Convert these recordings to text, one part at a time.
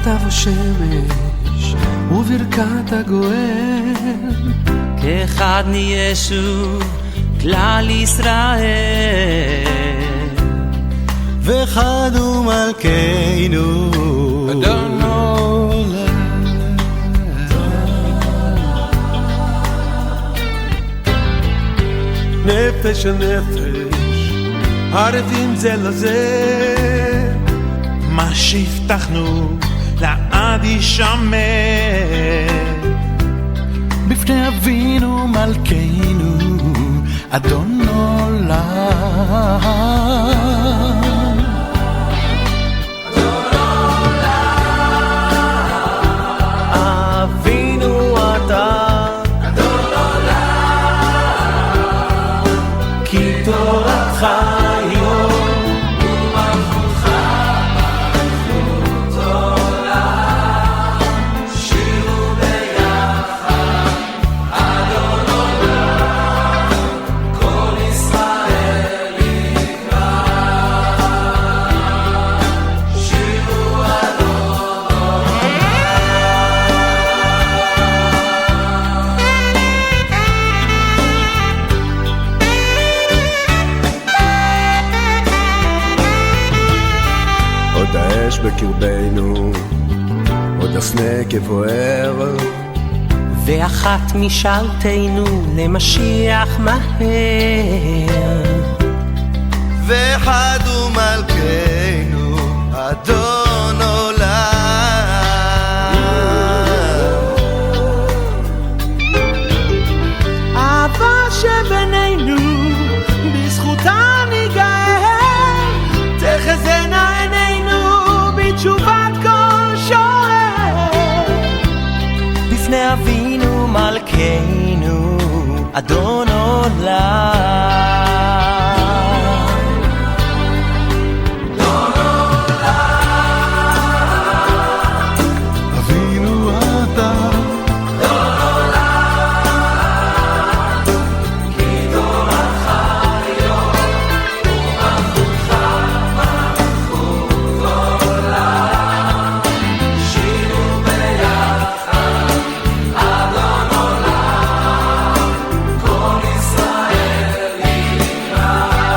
תבוא שמש וברכת הגואל, כאחד נהיה שוב כלל ישראל, ואחד הוא מלכנו אדון עולם. נפש אל נפש ערבים זה לזה, מה שהבטחנו לעד יישמר, בפני אבינו מלכנו אדון עולם. אבינו אתה אדון עולם, כי תורתך עוד האש בקרבנו, עוד הסנה כבוער, ואחת משאלתנו למשיח מהר, ואחד הוא מלכנו אדון עולם. אהבה שבינינו בזכותה ניגאל, תחזינה עינינו בתשובת כל שואל, בפני אבינו מלכנו אדון עולם. אבינו אתה אדון עולם, כי תורתך היום ומלכותך מלכות עולם, שירו ביחד אדון עולם, כל ישראל יקרא,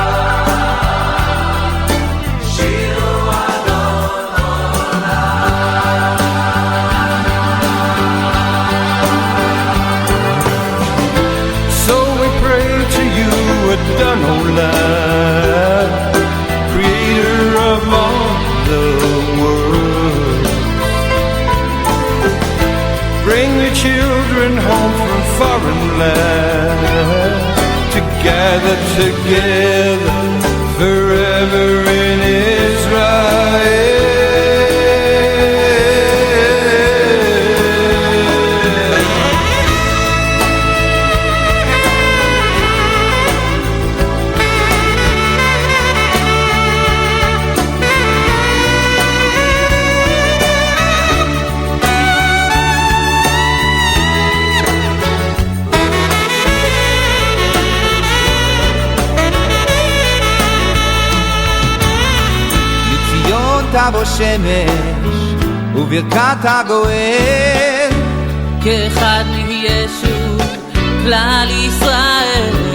שירו אדון עולם. So we pray to you, Adon Olam, creator of all the world. Bring the children home from foreign lands to gather together forever in Israel. תבוא שמש וברכת הגואל, כאחד נהיה שוב כלל ישראל,